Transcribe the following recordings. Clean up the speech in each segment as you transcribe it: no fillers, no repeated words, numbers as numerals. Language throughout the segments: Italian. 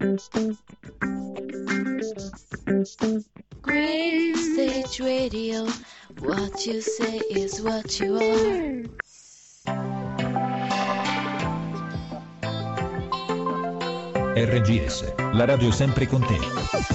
Green Stage Radio, what you say is what you are. RGS, la radio sempre con te.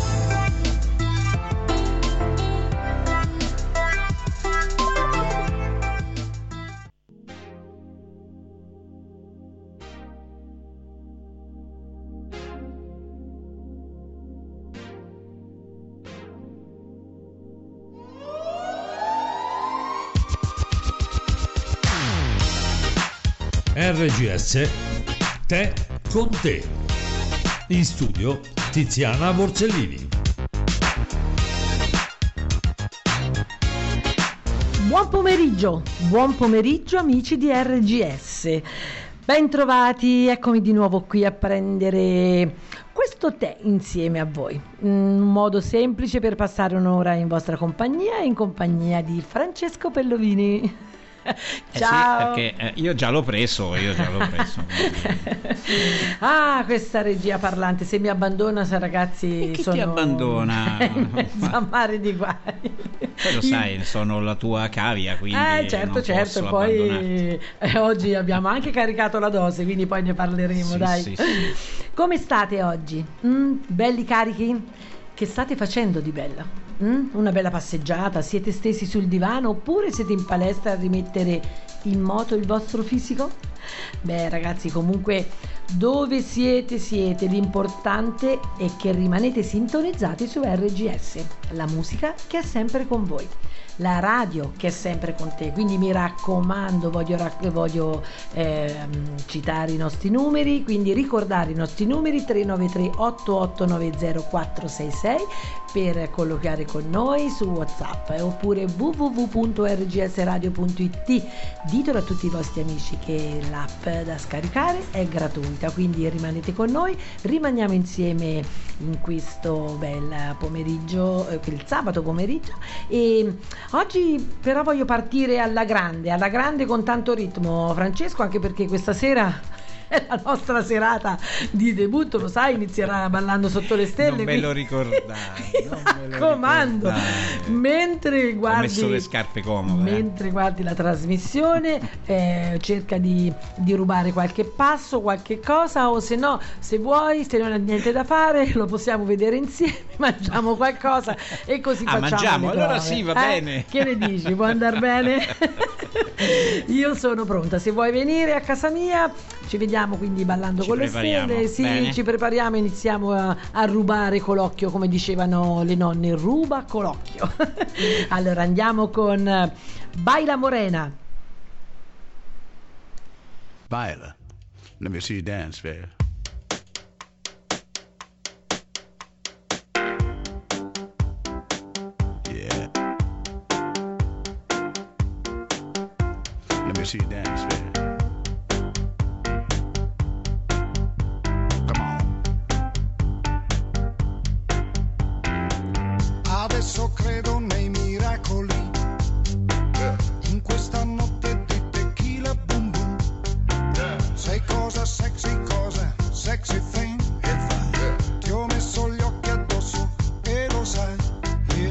RGS, te con te. In studio Tiziana Borsellini. Buon pomeriggio amici di RGS. Ben trovati, eccomi di nuovo qui a prendere questo tè insieme a voi. Un modo semplice per passare un'ora in vostra compagnia e in compagnia di Francesco Pellovini. Ciao. Sì, perché io già l'ho preso. Ah, questa regia parlante, se mi abbandona, ragazzi, chi sono... ti abbandona? Zammare di guai. Poi lo sai, sono la tua cavia, quindi certo, non poi oggi abbiamo anche caricato la dose, quindi poi ne parleremo, sì, dai. Sì. Come state oggi? Belli carichi? Che state facendo di bello? Una bella passeggiata? Siete stesi sul divano oppure siete in palestra a rimettere in moto il vostro fisico? Beh ragazzi, comunque dove siete, l'importante è che rimanete sintonizzati su RGS, la musica che è sempre con voi, la radio che è sempre con te, quindi mi raccomando, voglio citare i nostri numeri, quindi ricordare i nostri numeri 393 8890 466 per colloquiare con noi su WhatsApp oppure www.rgsradio.it. ditelo a tutti i vostri amici che l'app da scaricare è gratuita, quindi rimanete con noi, rimaniamo insieme in questo bel pomeriggio, il sabato pomeriggio, e oggi però voglio partire alla grande con tanto ritmo, Francesco, anche perché questa sera è la nostra serata di debutto, lo sai, inizierà ballando sotto le stelle. Non me lo ricordare, comando. Mentre guardi, ho messo le scarpe comode. Mentre guardi la trasmissione, cerca di rubare qualche passo, qualche cosa, o se no, se vuoi, se non hai niente da fare, lo possiamo vedere insieme, mangiamo qualcosa e così facciamo. Mangiamo, allora prove. sì, va bene. Che ne dici? Può andare bene? Io sono pronta, se vuoi venire a casa mia ci vediamo, quindi ballando con le stelle. Sì, bene. ci prepariamo, iniziamo a rubare colocchio, come dicevano le nonne, ruba colocchio. Allora andiamo con Baila Morena. Baila, let me see you dance, baby. Yeah. Let me see you dance, baby. Adesso credo nei miracoli, in questa notte di tequila boom boom. Sei cosa sexy thing. Ti ho messo gli occhi addosso e lo sai, yeah.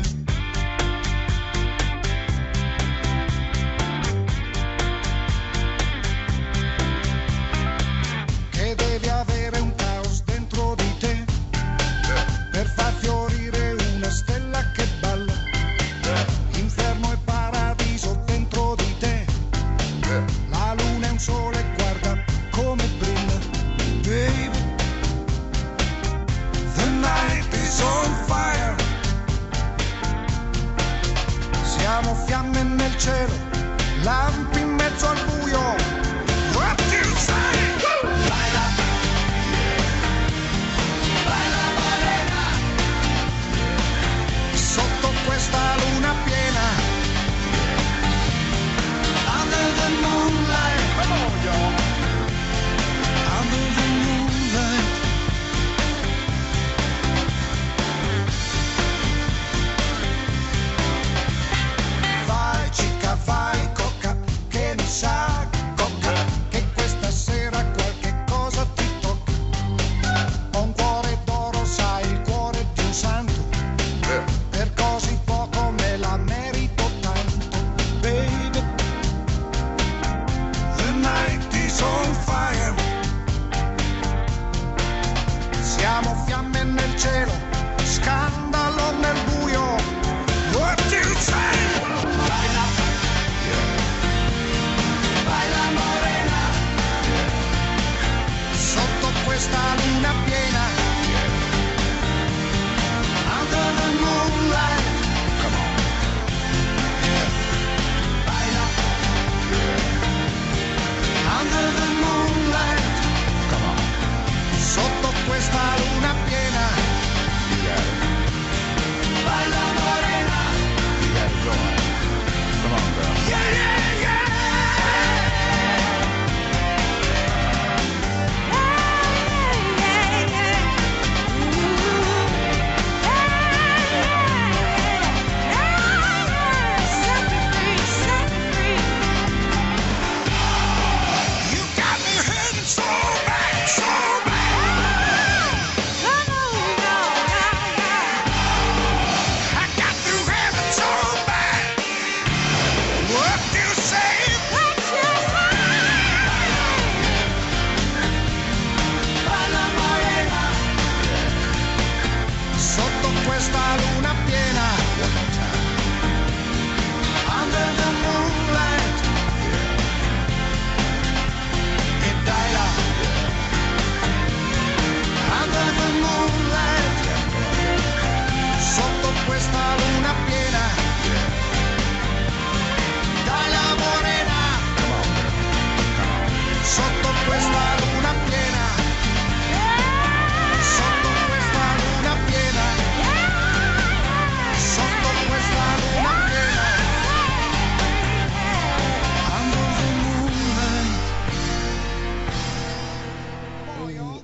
Che devi avere un caos dentro di te per far fiorire una stella che balla, inferno e paradiso dentro di te, la luna è un sole, guarda come brilla, baby, the night is on fire, siamo fiamme nel cielo, lampi in mezzo al buio, what do you say? Sotto questa luna piena, under the moonlight, come on y'all, under the moonlight. Vai chica, vai coca, che mi sa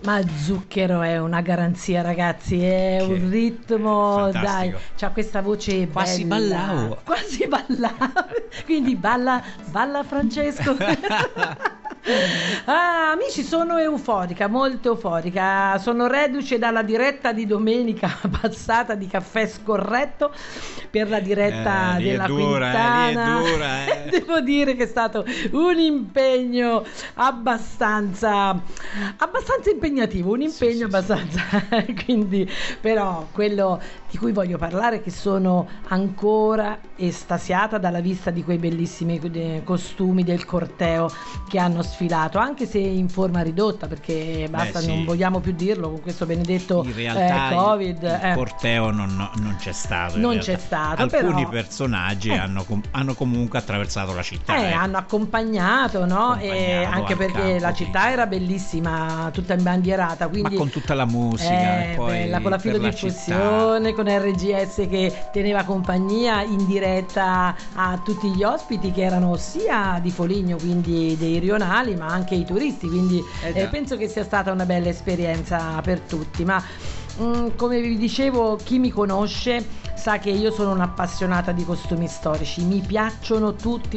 Ma Zucchero è una garanzia, ragazzi, è Che un ritmo, fantastico. dai, c'ha questa voce Quasi bella. ballavo. Quasi ballavo. Quindi balla Francesco. Amici, sono euforica, molto euforica. Sono reduce dalla diretta di domenica passata di Caffè Scorretto per la diretta lì è della dura, lì è Quintana. dura, Devo dire che è stato un impegno abbastanza impegnativo, un impegno abbastanza quindi, però quello di cui voglio parlare è che sono ancora estasiata dalla vista di quei bellissimi costumi del corteo che hanno sfilato, anche se in forma ridotta, perché basta, sì. non vogliamo più dirlo con questo benedetto In realtà Covid. il corteo non c'è stato. Non c'è stato, alcuni però personaggi hanno comunque attraversato la città. hanno accompagnato, no? E Accompagnato anche al perché campo, la sì. città era bellissima, tutta imbandierata, quindi Ma con tutta la musica, e poi bella, con la per la filodiffusione, con RGS che teneva compagnia in diretta a tutti gli ospiti che erano sia di Foligno, quindi dei rionali, ma anche i turisti, quindi già. penso che sia stata una bella esperienza per tutti. Ma come vi dicevo, chi mi conosce sa che io sono un'appassionata di costumi storici, mi piacciono tutti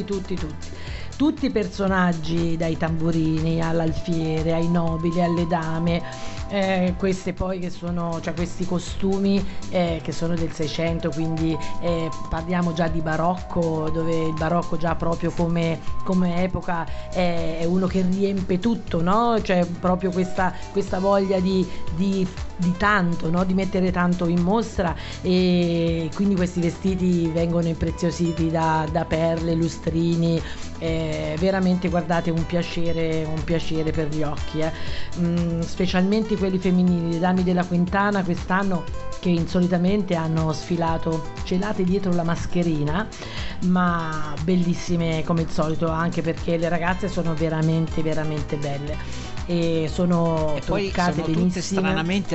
i personaggi, dai tamburini all'alfiere, ai nobili, alle dame, queste poi che sono, cioè questi costumi che sono del 600, quindi parliamo già di barocco, dove il barocco già proprio come epoca è uno che riempie tutto, no? Cioè proprio questa voglia di tanto, no? Di mettere tanto in mostra, e quindi questi vestiti vengono impreziositi da perle, lustrini, veramente, guardate, un piacere per gli occhi, specialmente quelli femminili. Le dame della Quintana quest'anno, che insolitamente hanno sfilato celate dietro la mascherina, ma bellissime come il solito, anche perché le ragazze sono veramente belle e sono poi truccate sono tutte benissimo, stranamente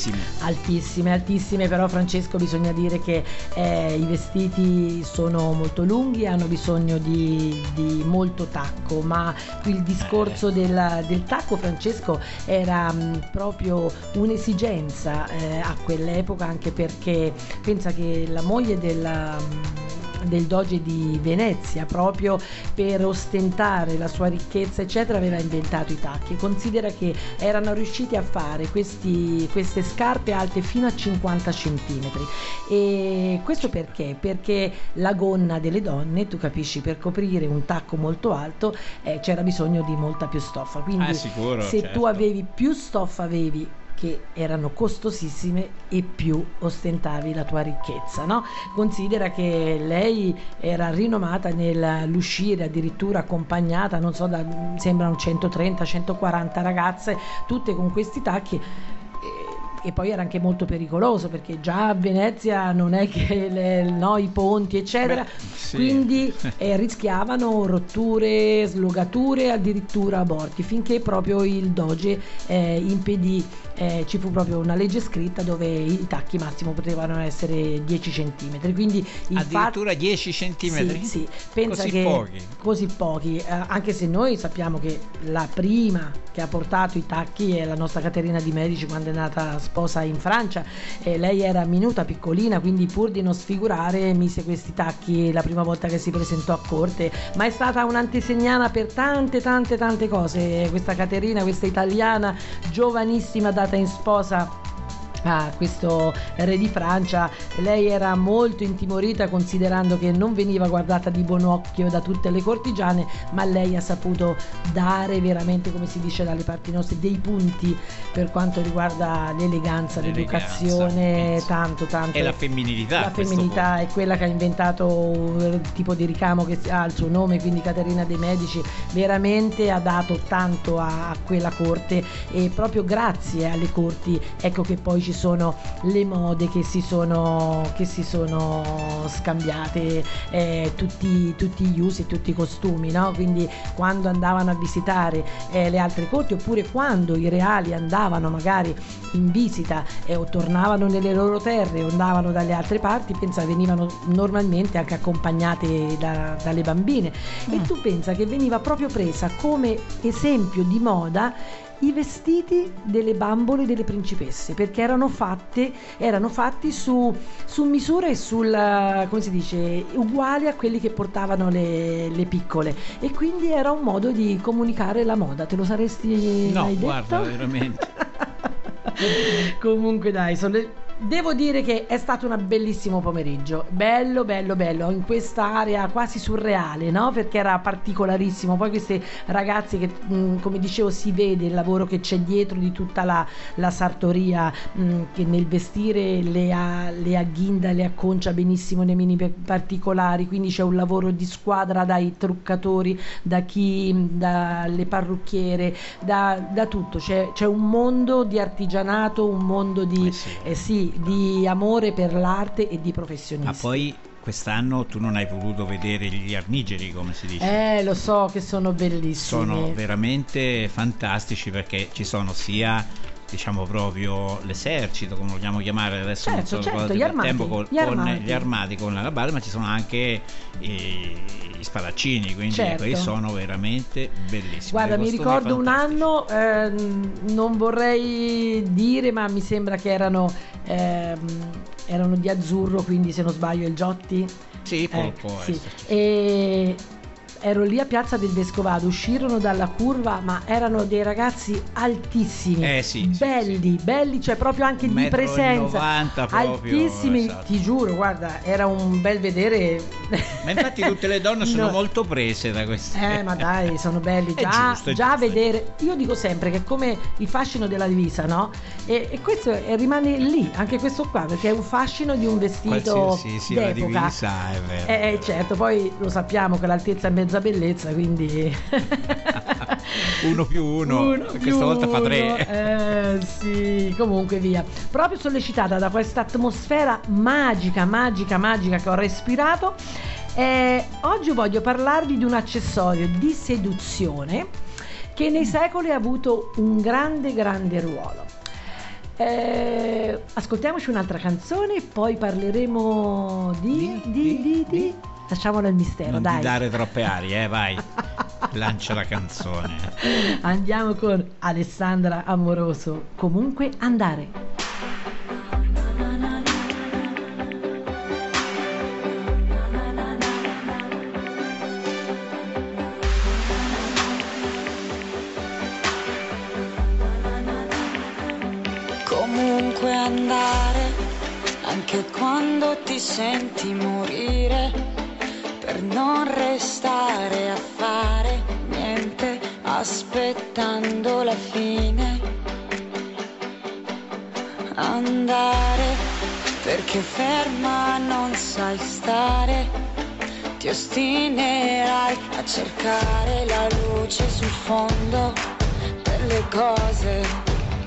altissime. Però Francesco, bisogna dire che i vestiti sono molto lunghi, hanno bisogno di molto tacco, ma il discorso del tacco, Francesco, era proprio un'esigenza a quell'epoca, anche perché pensa che la moglie del doge di Venezia, proprio per ostentare la sua ricchezza eccetera, aveva inventato i tacchi. Considera che erano riusciti a fare queste scarpe alte fino a 50 centimetri, e questo perché la gonna delle donne, tu capisci, per coprire un tacco molto alto c'era bisogno di molta più stoffa, quindi sicuro, se certo. tu avevi più stoffa, avevi, che erano costosissime, e più ostentavi la tua ricchezza, no? Considera che lei era rinomata nell'uscire addirittura accompagnata, non so, sembrano 130-140 ragazze, tutte con questi tacchi. E poi era anche molto pericoloso, perché già a Venezia non è che i ponti eccetera, sì. quindi rischiavano rotture, slogature, addirittura aborti, finché proprio il doge impedì, ci fu proprio una legge scritta dove i tacchi massimo potevano essere 10 centimetri, quindi addirittura 10 centimetri? Sì, pensa così pochi, anche se noi sappiamo che la prima che ha portato i tacchi è la nostra Caterina di Medici, quando è nata sposa in Francia, lei era minuta, piccolina, quindi pur di non sfigurare mise questi tacchi la prima volta che si presentò a corte, ma è stata un'antesignana per tante cose questa Caterina, questa italiana giovanissima, data in sposa a questo re di Francia. Lei era molto intimorita, considerando che non veniva guardata di buon occhio da tutte le cortigiane, ma lei ha saputo dare veramente, come si dice dalle parti nostre, dei punti per quanto riguarda l'eleganza, l'educazione, tanto. E la femminilità. La femminilità è quella che ha inventato il tipo di ricamo che ha il suo nome, quindi Caterina dei Medici veramente ha dato tanto a quella corte, e proprio grazie alle corti ecco che poi ci sono le mode che si sono scambiate, tutti gli usi, tutti i costumi, no? Quindi quando andavano a visitare le altre corti, oppure quando i reali andavano magari in visita o tornavano nelle loro terre o andavano dalle altre parti, pensa, venivano normalmente anche accompagnate dalle bambine, e tu pensa che veniva proprio presa come esempio di moda i vestiti delle bambole delle principesse, perché erano fatti su misura e come si dice, uguali a quelli che portavano le piccole, e quindi era un modo di comunicare la moda. Te lo saresti mai detto? Guarda, veramente. Comunque dai, devo dire che è stato un bellissimo pomeriggio, bello in quest'area quasi surreale, no? Perché era particolarissimo. Poi queste ragazze che, come dicevo, si vede il lavoro che c'è dietro di tutta la sartoria, che nel vestire le agghinda, le acconcia benissimo nei mini particolari, quindi c'è un lavoro di squadra dai truccatori, dalle parrucchiere, da tutto. C'è un mondo di artigianato, un mondo di amore per l'arte e di professionisti. Ma poi quest'anno tu non hai voluto vedere gli armigeri, come si dice. Lo so che sono bellissimi. Sono veramente fantastici, perché ci sono sia, diciamo, proprio l'esercito, come vogliamo chiamare adesso, certo, non so gli tempo, armati, con gli armati con la base, ma ci sono anche i spadaccini, quindi quelli sono veramente bellissimi. Guarda, mi ricordo un anno, non vorrei dire, ma mi sembra che erano di azzurro, quindi se non sbaglio il Giotti. Sì, può sì. esserci. E ero lì a Piazza del Vescovado, uscirono dalla curva, ma erano dei ragazzi altissimi, belli, cioè proprio anche di presenza, 90 proprio, altissimi, esatto. Ti giuro, guarda, era un bel vedere. Ma infatti tutte le donne sono molto prese da questi. Ma dai, sono belli, È giusto. vedere. Io dico sempre che è come il fascino della divisa, no? E questo rimane lì, anche questo qua, perché è un fascino di un vestito sia la divisa, è vero. Certo, poi lo sappiamo che l'altezza è mezza bellezza, quindi 1+1 questa volta fa 3. Sì, comunque via, proprio sollecitata da questa atmosfera magica che ho respirato, oggi voglio parlarvi di un accessorio di seduzione che nei secoli ha avuto un grande ruolo. Ascoltiamoci un'altra canzone e poi parleremo di lasciamolo al mistero, non dai. Non dare troppe arie, vai. Lancia la canzone. Andiamo con Alessandra Amoroso, Comunque andare. Comunque andare, anche quando ti senti morire, per non restare a fare niente aspettando la fine. Andare perché ferma non sai stare, ti ostinerai a cercare la luce sul fondo delle cose.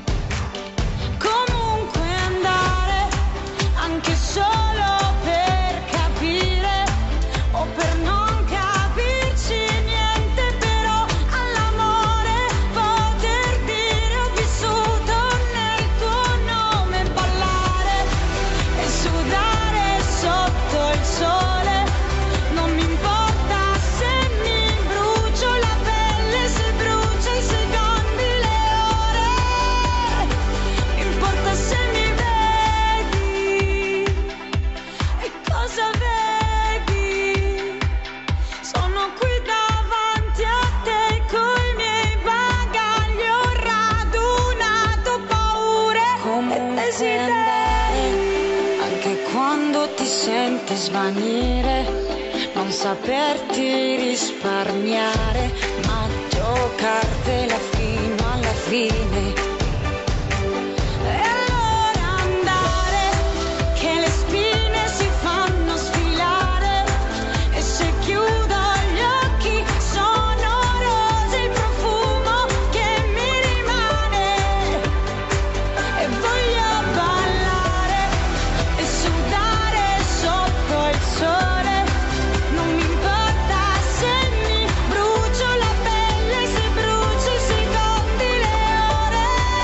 Comunque andare, anche solo per capire o per non capirci niente, però all'amore poter dire ho vissuto nel tuo nome, ballare e sudare sotto il sole, non mi importa se mi brucio la pelle, se brucia i secondi, le ore, mi importa se mi vedi e cosa vedi. Sono qui davanti a te coi miei bagagli, ho radunato paure e desideri, anche quando ti senti svanire, non saperti risparmiare, ma giocartela fino alla fine. E allora andare, che le spine si fanno sfilare, e se chiudo gli occhi sono rose il profumo che mi rimane, e voglio ballare e sudare sotto il sole, non mi importa se mi brucio la pelle, se brucio i secondi, le ore,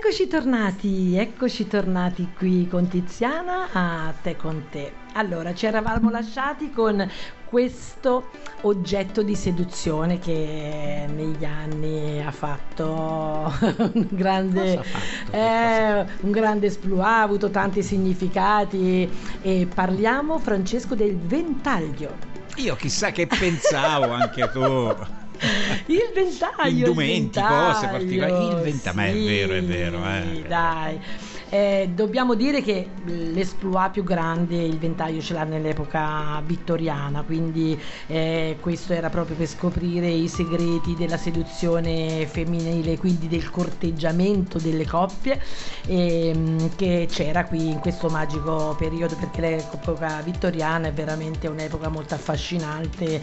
Eccoci tornati qui con Tiziana a Te con te. Allora, ci eravamo lasciati con questo oggetto di seduzione che negli anni ha fatto un grande exploit, ha avuto tanti significati, e parliamo, Francesco, del ventaglio. Io chissà che pensavo anche tu. Il ventaglio, indumenti, cose particolari, il ventaglio, ma sì, è vero. Dai. Dobbiamo dire che l'esploit più grande il ventaglio ce l'ha nell'epoca vittoriana, quindi questo era proprio per scoprire i segreti della seduzione femminile, quindi del corteggiamento delle coppie, che c'era qui in questo magico periodo, perché l'epoca vittoriana è veramente un'epoca molto affascinante.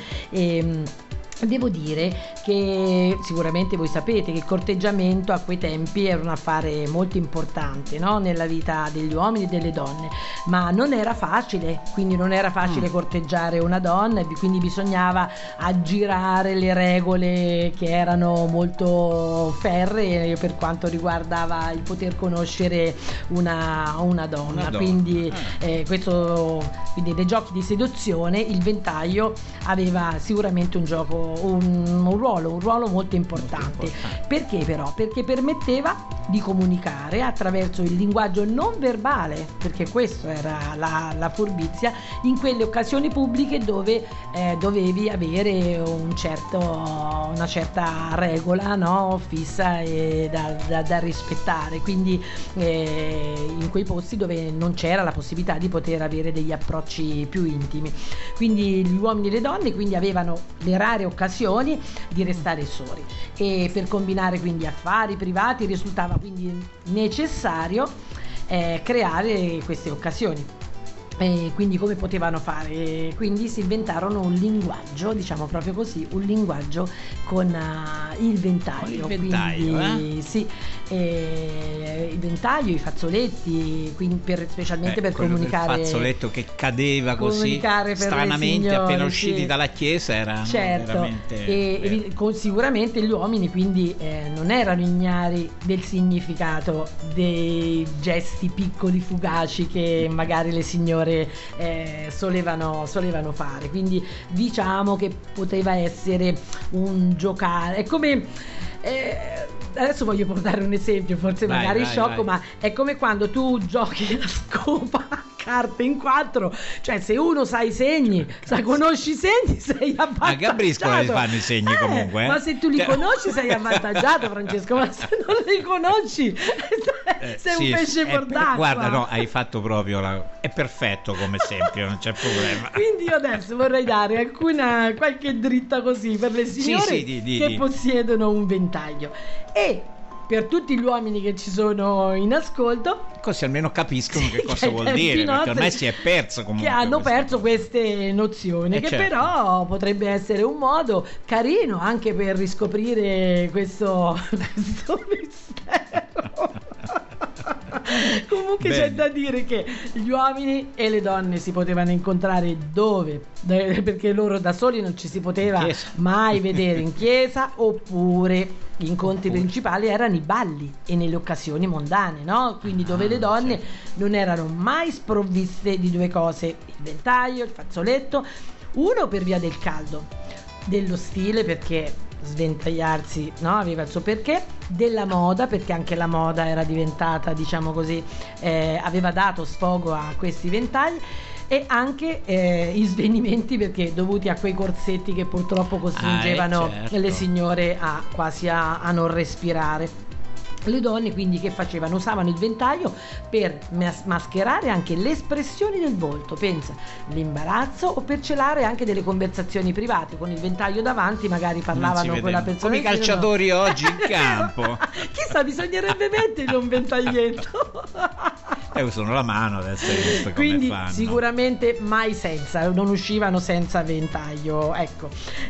Devo dire che sicuramente voi sapete che il corteggiamento a quei tempi era un affare molto importante, no? Nella vita degli uomini e delle donne, ma non era facile, quindi non era facile corteggiare una donna, e quindi bisognava aggirare le regole che erano molto ferree per quanto riguardava il poter conoscere una donna. Quindi quindi nei giochi di seduzione il ventaglio aveva sicuramente un ruolo molto importante. Perché però? Perché permetteva di comunicare attraverso il linguaggio non verbale, perché questa era la furbizia, in quelle occasioni pubbliche dove dovevi avere una certa regola, no? Fissa e da rispettare, quindi in quei posti dove non c'era la possibilità di poter avere degli approcci più intimi. Quindi gli uomini e le donne quindi avevano le rare occasioni di restare soli, e per combinare quindi affari privati risultava quindi necessario creare queste occasioni. Quindi come potevano fare? Quindi si inventarono un linguaggio, diciamo proprio così, un linguaggio con il ventaglio. Quindi, sì, il ventaglio, i fazzoletti, quindi specialmente per comunicare. Il fazzoletto che cadeva così stranamente signore, appena usciti dalla chiesa era veramente sicuramente gli uomini quindi non erano ignari del significato dei gesti piccoli fugaci che magari le signore solevano fare, quindi diciamo che poteva essere un giocare. È come adesso voglio portare un esempio, forse magari sciocco, ma è come quando tu giochi la scopa a carte in 4, cioè se uno sa i segni, conosci i segni, sei avvantaggiato. A Gabriscola li fanno i segni comunque. Ma se tu li conosci sei avvantaggiato, Francesco, ma se non li conosci sei un pesce fuor d'acqua. Guarda, no, hai fatto proprio è perfetto come esempio, non c'è problema. Quindi io adesso vorrei dare qualche dritta così per le signore che possiedono un ventaglio, e per tutti gli uomini che ci sono in ascolto, così almeno capiscono che cosa vuol dire, perché ormai si è perso comunque, che hanno perso queste nozioni, che certo. Però potrebbe essere un modo carino anche per riscoprire questo mistero. Comunque c'è da dire che gli uomini e le donne si potevano incontrare dove? Perché loro da soli non ci si poteva mai vedere in chiesa, oppure gli incontri principali erano i balli e nelle occasioni mondane, no? Quindi dove le donne non erano mai sprovviste di due cose: il ventaglio, il fazzoletto, uno per via del caldo, dello stile, perché sventagliarsi, no, aveva il suo perché, della moda, perché anche la moda era diventata, diciamo così, aveva dato sfogo a questi ventagli, e anche gli svenimenti, perché dovuti a quei corsetti che purtroppo costringevano le signore quasi a non respirare. Le donne quindi che facevano? Usavano il ventaglio per mascherare anche le espressioni del volto, pensa, l'imbarazzo, o per celare anche delle conversazioni private. Con il ventaglio davanti magari parlavano con la persona, come i calciatori oggi in campo. Chissà, bisognerebbe mettere un ventaglietto. usano la mano adesso, hai visto come quindi fanno. Sicuramente mai senza, non uscivano senza ventaglio, ecco.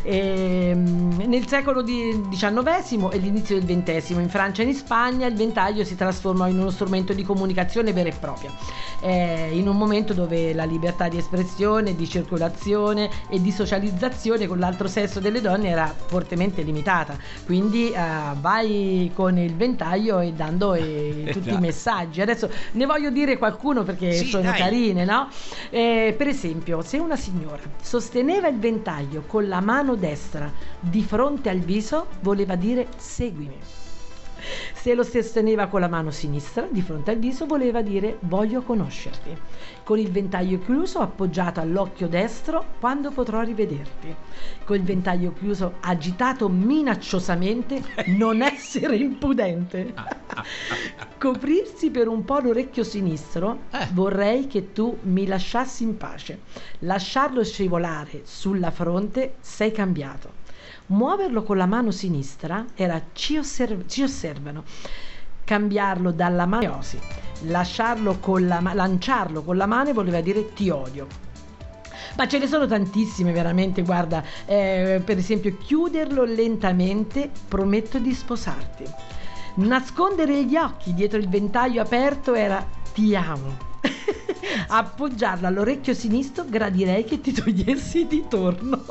Nel secolo XIX e l'inizio del XX, in Francia e in Spagna, il ventaglio si trasformò in uno strumento di comunicazione vera e propria, in un momento dove la libertà di espressione, di circolazione e di socializzazione con l'altro sesso delle donne era fortemente limitata, quindi vai con il ventaglio e dando tutti i messaggi. Adesso ne voglio dire qualcuno perché sono carine, no? Per esempio, se una signora sosteneva il ventaglio con la mano destra di fronte al viso, voleva dire seguimi. Se lo sosteneva con la mano sinistra di fronte al viso, voleva dire voglio conoscerti. Con il ventaglio chiuso appoggiato all'occhio destro, quando potrò rivederti. Con il ventaglio chiuso agitato minacciosamente, non essere impudente. Coprirsi per un po' l'orecchio sinistro, vorrei che tu mi lasciassi in pace. Lasciarlo scivolare sulla fronte, sei cambiato. Muoverlo con la mano sinistra era ci osservano. Cambiarlo dalla mano, lanciarlo con la mano voleva dire ti odio. Ma ce ne sono tantissime veramente, guarda, per esempio chiuderlo lentamente, prometto di sposarti. Nascondere gli occhi dietro il ventaglio aperto era ti amo. Appoggiarlo all'orecchio sinistro, gradirei che ti togliessi di torno.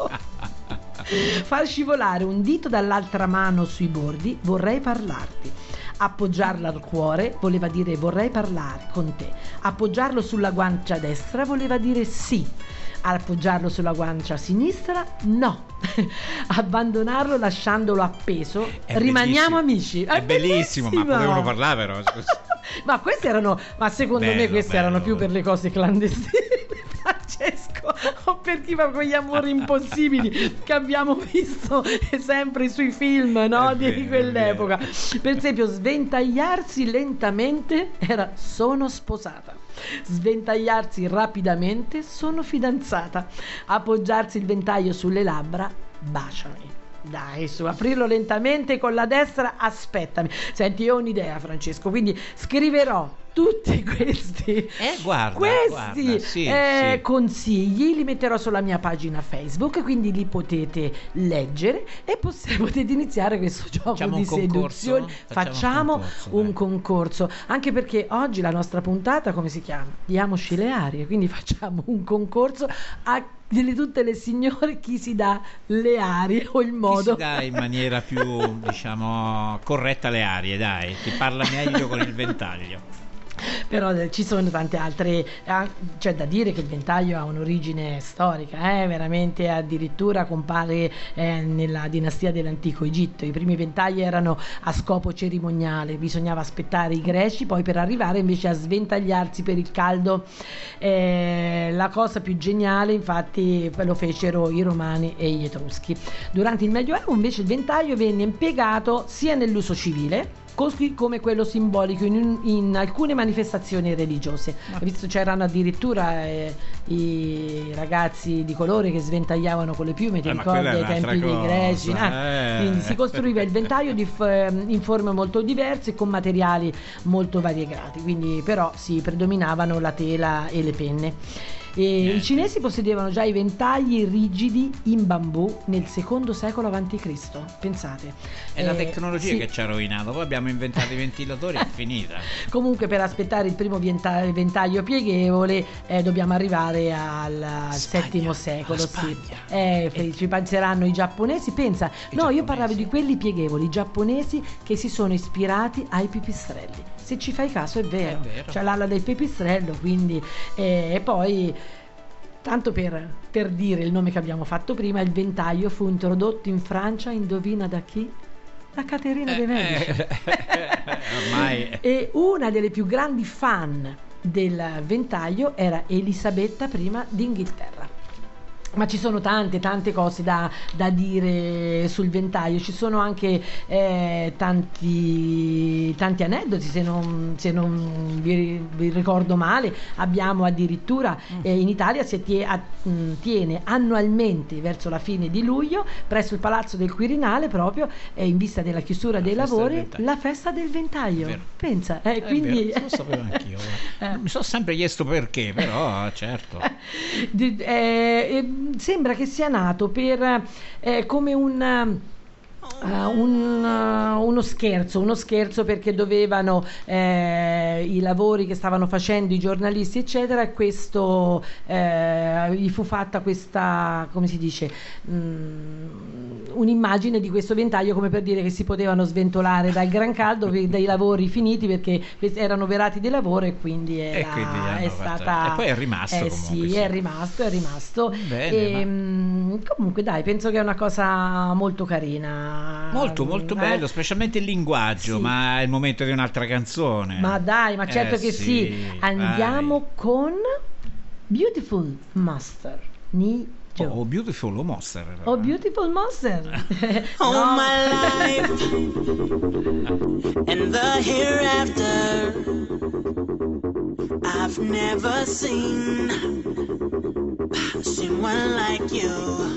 Far scivolare un dito dall'altra mano sui bordi, vorrei parlarti. Appoggiarlo al cuore voleva dire vorrei parlare con te. Appoggiarlo sulla guancia destra voleva dire sì. Appoggiarlo sulla guancia sinistra, no. Abbandonarlo lasciandolo appeso, rimaniamo amici. È bellissimo, ma potevano parlare però. Ma queste erano, ma secondo me queste erano più per le cose clandestine, Francesco, o per chi va con gli amori impossibili che abbiamo visto sempre sui film, no? Di quell'epoca. Per esempio, sventagliarsi lentamente era sono sposata. Sventagliarsi rapidamente, sono fidanzata. Appoggiarsi il ventaglio sulle labbra, baciami. Dai, su, aprirlo lentamente con la destra, aspettami. Senti, io ho un'idea, Francesco, quindi scriverò tutti questi consigli, li metterò sulla mia pagina Facebook, quindi li potete leggere e potete iniziare questo gioco di seduzione. Facciamo un concorso, anche perché oggi la nostra puntata, come si chiama? Diamoci le arie, quindi facciamo un concorso a tutte le signore, chi si dà le arie o il modo, chi si dà in maniera più diciamo corretta le arie, dai, ti parla meglio con il ventaglio. Però ci sono tante altre, c'è da dire che il ventaglio ha un'origine storica, veramente, addirittura compare nella dinastia dell'antico Egitto. I primi ventagli erano a scopo cerimoniale, bisognava aspettare i greci poi per arrivare invece a sventagliarsi per il caldo. La cosa più geniale infatti lo fecero i romani e gli etruschi. Durante il Medioevo invece il ventaglio venne impiegato sia nell'uso civile così come quello simbolico in alcune manifestazioni religiose. Hai visto, c'erano addirittura i ragazzi di colore che sventagliavano con le piume, ti ricordi ai tempi dei greci? Quindi si costruiva il ventaglio in forme molto diverse e con materiali molto variegati, quindi però si predominavano la tela e le penne. I cinesi possedevano già i ventagli rigidi in bambù nel secondo secolo a.C. Pensate, è la tecnologia che ci ha rovinato, poi abbiamo inventato i ventilatori, è finita. Comunque, per aspettare il primo ventaglio pieghevole dobbiamo arrivare al VII secolo. Ci penseranno i giapponesi. Pensa, io parlavo di quelli pieghevoli giapponesi che si sono ispirati ai pipistrelli. Se ci fai caso è vero. C'è l'ala del pipistrello, quindi e poi, tanto per dire il nome che abbiamo fatto prima, il ventaglio fu introdotto in Francia, indovina da chi? Da Caterina de' Medici. Ormai. E una delle più grandi fan del ventaglio era Elisabetta I d'Inghilterra. Ma ci sono tante cose da dire sul ventaglio, ci sono anche tanti aneddoti, se non vi ricordo male. Abbiamo addirittura in Italia si tiene annualmente verso la fine di luglio presso il Palazzo del Quirinale, proprio in vista della chiusura dei lavori, la festa del ventaglio. Pensa, quindi lo sapevo anch'io. Mi sono sempre chiesto perché, però certo. Sembra che sia nato per come uno scherzo, perché dovevano i lavori che stavano facendo i giornalisti eccetera, e questo gli fu fatta questa, come si dice, un'immagine di questo ventaglio, come per dire che si potevano sventolare dal gran caldo dai lavori finiti, perché erano verati di lavoro, e quindi è stata, e poi è rimasto comunque, sì, è rimasto. Bene, comunque dai, penso che è una cosa molto carina. Molto bello, specialmente il linguaggio, sì. Ma è il momento di un'altra canzone. Ma dai, ma certo che sì. Andiamo con Beautiful Monster. Oh, Beautiful Monster. Oh, Beautiful Monster. All my life and the hereafter, I've never seen one like you.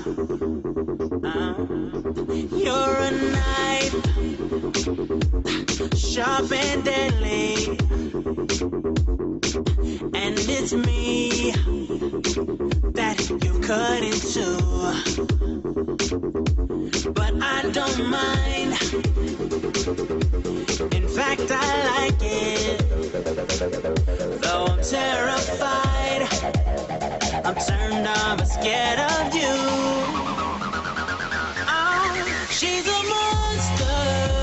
You're a knife, sharp and deadly, and it's me that you cut into. But I don't mind, in fact I like it, though I'm terrified, I'm turned on but scared of you. She's a monster,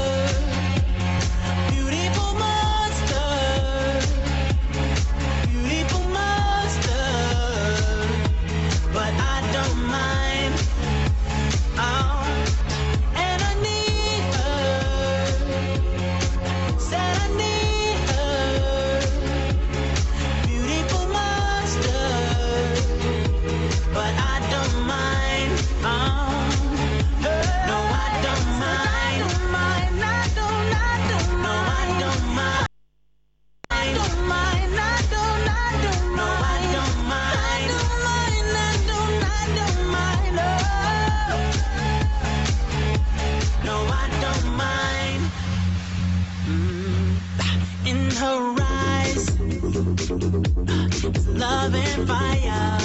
beautiful monster, beautiful monster, but I don't mind. Oh, and I need her, said I need her, beautiful monster, but I don't mind. Oh. Love and fire,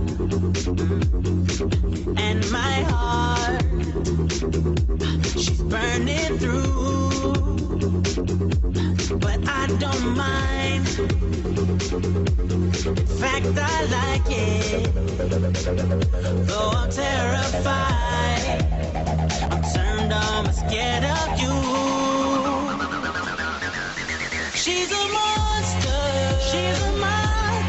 and my heart, she's burning through, but I don't mind, in fact I like it, though I'm terrified, I'm turned on, I'm scared of you. She's a monster, she's a monster.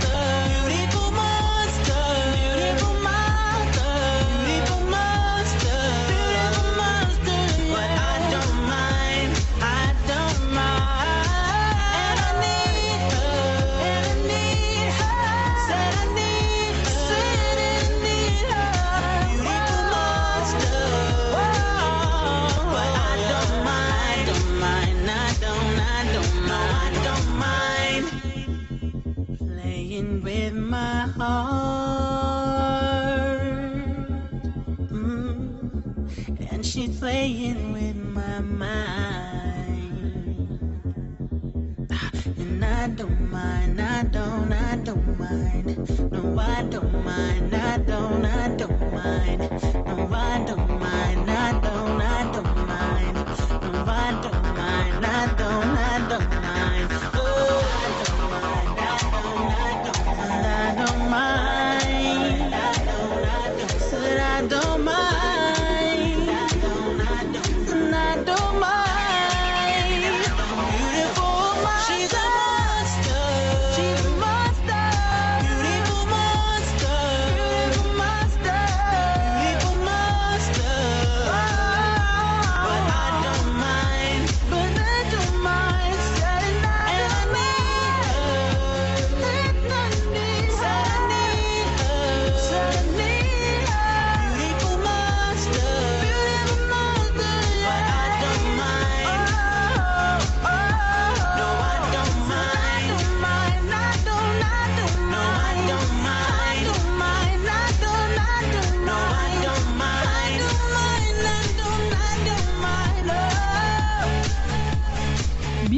With my heart, and she's playing with my mind, and I don't mind, I don't mind, no I don't mind, I don't mind, no I don't mind, I don't mind, no I don't mind, I don't mind, oh.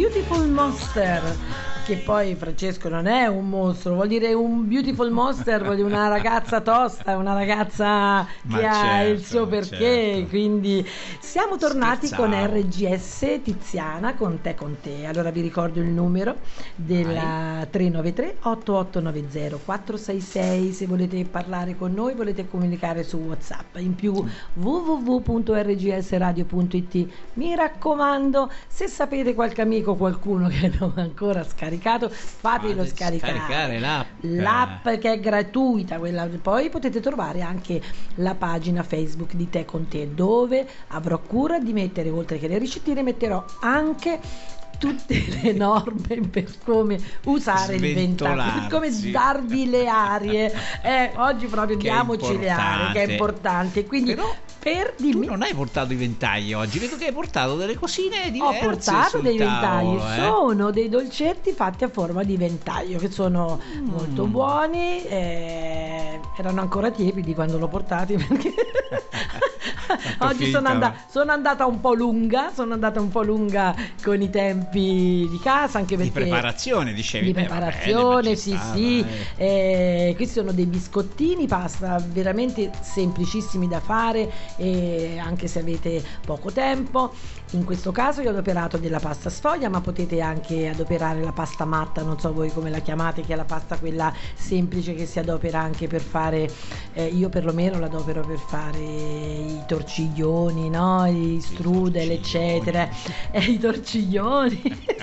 Beautiful Monster, che poi Francesco non è un mostro, vuol dire un beautiful monster, vuol dire una ragazza tosta, una ragazza che ha il suo perché, quindi siamo tornati con RGS Tiziana, con te. Allora vi ricordo il numero della 393 8890 466 se volete parlare con noi, volete comunicare su WhatsApp, in più www.rgsradio.it. Mi raccomando, se sapete qualche amico, qualcuno che non ha ancora scaricato, fatelo scaricare l'app che è gratuita, quella. Poi potete trovare anche la pagina Facebook di Te con Te, dove avrò cura di mettere, oltre che le ricettine, metterò anche tutte le norme per come usare il ventaglio, per come darvi le arie. Oggi proprio diamoci le arie, che è importante. Quindi tu non hai portato i ventagli oggi, vedo che hai portato delle cosine diverse. Ho portato dei ventagli, tavolo, sono dei dolcetti fatti a forma di ventaglio, che sono molto buoni, erano ancora tiepidi quando l'ho portati, perché oggi sono andata un po' lunga con i tempi di casa, anche perché di preparazione, dicevi. Di preparazione, sì. Questi sono dei biscottini pasta veramente semplicissimi da fare, anche se avete poco tempo. In questo caso io ho adoperato della pasta sfoglia, ma potete anche adoperare la pasta matta, non so voi come la chiamate, che è la pasta quella semplice che si adopera anche per fare, io perlomeno l'adopero per fare i torciglioni, no? I strudel, eccetera, i torciglioni.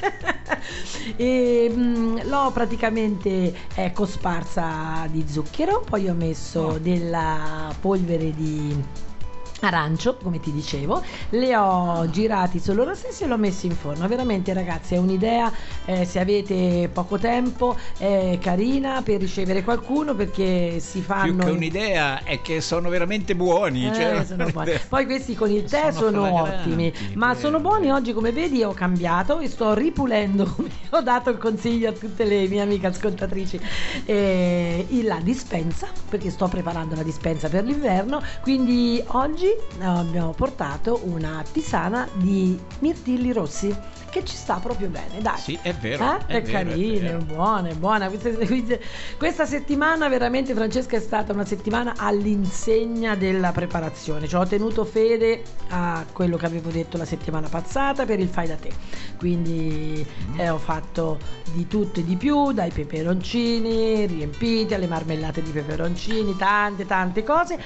E l'ho praticamente cosparsa di zucchero, poi ho messo della polvere di arancio, come ti dicevo, le ho girati su loro stessi e l'ho messo in forno. Veramente, ragazzi, è un'idea, se avete poco tempo, è carina per ricevere qualcuno, perché si fanno, più che un'idea è che sono veramente buoni, sono buoni. Poi questi con il tè sono ottimi, ma sono buoni. Oggi, come vedi, ho cambiato e sto ripulendo, ho dato il consiglio a tutte le mie amiche ascoltatrici, la dispensa, perché sto preparando la dispensa per l'inverno. Quindi oggi abbiamo portato una tisana di mirtilli rossi, che ci sta proprio bene, dai. Sì, è vero. È carina, è buona. Questa settimana veramente, Francesca, è stata una settimana all'insegna della preparazione. Cioè, ho tenuto fede a quello che avevo detto la settimana passata per il fai da te. Quindi ho fatto di tutto e di più, dai peperoncini riempiti alle marmellate di peperoncini, tante cose.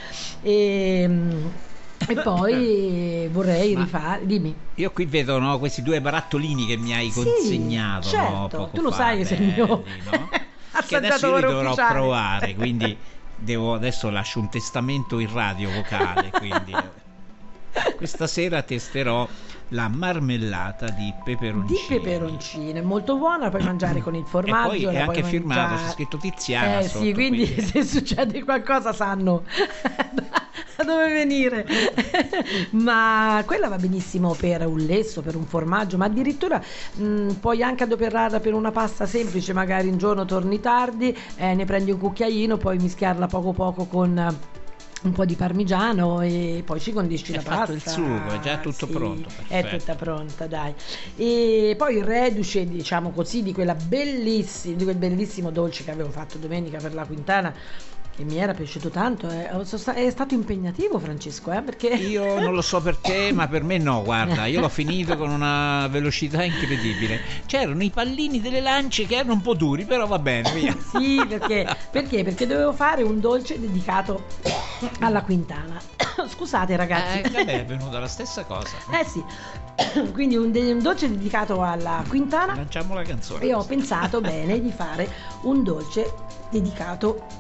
E poi vorrei rifare. Dimmi. Io qui vedo, no, questi due barattolini che mi hai consegnato. Certo, no, poco tu lo fa, sai che sei il mio no? Che adesso io li dovrò ufficiale. provare, quindi adesso lascio un testamento in radio vocale, quindi questa sera testerò la marmellata di peperoncini. È molto buona, puoi mangiare con il formaggio. E poi è anche puoi firmato, c'è scritto Tiziana sotto, sì, quindi se succede qualcosa sanno da dove venire. Ma quella va benissimo per un lesso, per un formaggio, ma addirittura puoi anche adoperarla per una pasta semplice. Magari un giorno torni tardi, ne prendi un cucchiaino, puoi mischiarla poco con un po' di parmigiano e poi ci condisci la pasta. Il sugo, è già tutto pronto. È tutta pronta, dai. E poi il reduce, diciamo così, di quel bellissimo dolce che avevo fatto domenica per la Quintana, che mi era piaciuto tanto. È stato impegnativo, Francesco, perché io non lo so per te, ma per me no, guarda, io l'ho finito con una velocità incredibile. C'erano i pallini delle lance che erano un po' duri, però va bene, via. Sì, perché dovevo fare un dolce dedicato alla Quintana. Scusate, ragazzi, vabbè, è venuta la stessa cosa. Sì, quindi un dolce dedicato alla Quintana. Lanciamo la canzone. E ho pensato bene di fare un dolce dedicato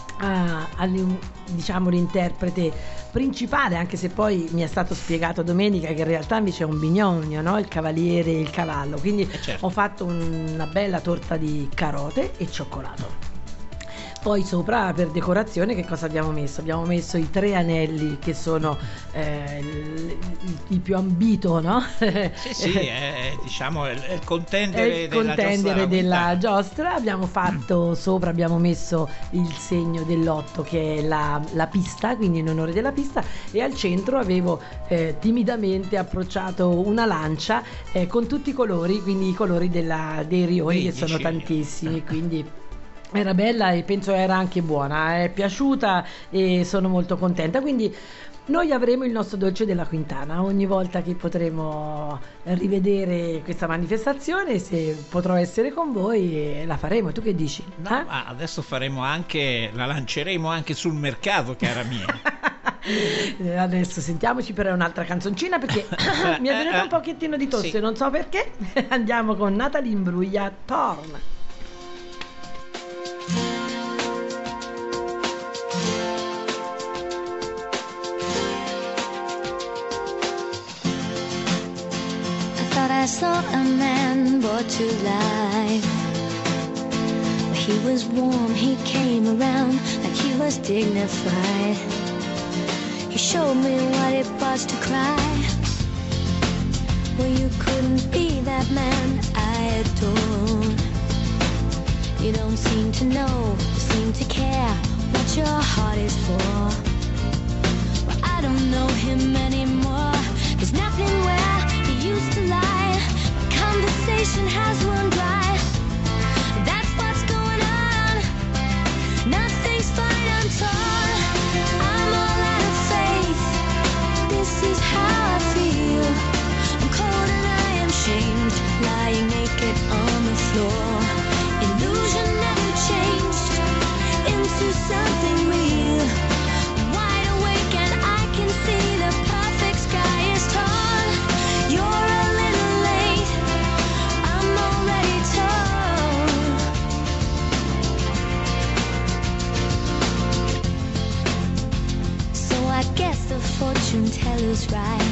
diciamo l'interprete principale, anche se poi mi è stato spiegato domenica che in realtà invece è un bignogno, no? Il cavaliere e il cavallo. Quindi certo. Ho fatto una bella torta di carote e cioccolato. Poi sopra, per decorazione, che cosa abbiamo messo? Abbiamo messo i 3 anelli, che sono il più ambito, no? Sì, è, diciamo il contendere della giostra. Abbiamo fatto sopra, abbiamo messo il segno dell'8, che è la pista, quindi in onore della pista, e al centro avevo timidamente approcciato una lancia con tutti i colori, quindi i colori dei rioni, che sono tantissimi, quindi era bella e penso era anche buona, è piaciuta e sono molto contenta. Quindi noi avremo il nostro dolce della Quintana ogni volta che potremo rivedere questa manifestazione. Se potrò essere con voi, la faremo. Tu che dici? No, ma adesso la lanceremo anche sul mercato, cara mia. Adesso sentiamoci però un'altra canzoncina, perché mi è venuto un pochettino di tosse, non so perché. Andiamo con Natalie Imbruglia, Torna. I saw a man brought to life. He was warm, he came around like he was dignified. He showed me what it was to cry. Well, you couldn't be that man I adore. You don't seem to know, you seem to care what your heart is for. Well, I don't know him anymore. There's nothing where he used to lie. Conversation has run dry. That's what's going on. Nothing's fine, I'm torn. I'm all out of faith. This is how I feel. I'm cold and I am shamed, lying naked on the floor. Illusion never changed into something real. Wide awake and I can see the perfect sky is torn. You're a little late, I'm already torn. So I guess the fortune teller's right.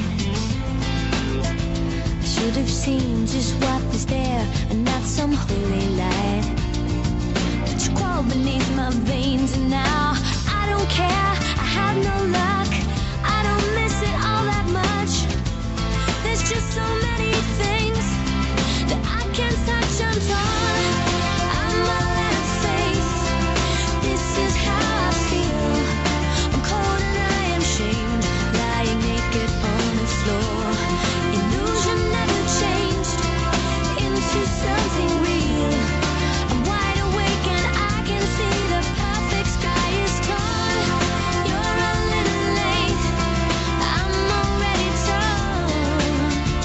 I should have seen just what was there and not some holy light. But you crawled beneath my veins and now I don't care, I have no luck. I don't miss it all that much. There's just so many things that I can't touch. I'm torn. I'm all out of faith. This is how I feel. I'm cold and I am shamed, lying naked on the floor. Illusion never changed into something real. I'm wide awake and I can see the perfect sky is torn. You're a little late, I'm already torn.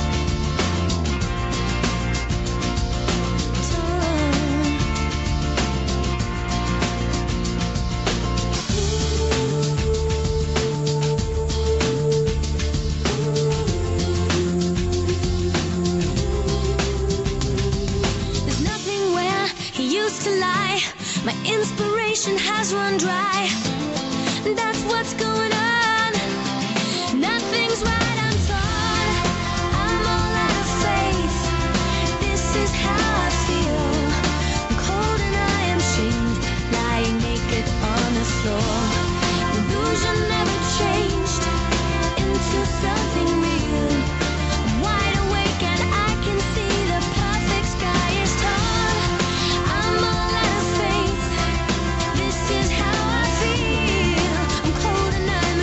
There's nothing where he used to lie. My inspiration has run dry. That's what's going on. Nothing's right, I'm torn. I'm all out of faith. This is how I feel. I'm cold and I am shamed, lying naked on the floor. Illusion never changed into something real. I'm wide awake and I can see the perfect sky is torn. I'm all out of faith. This is how I feel. I'm cold and I'm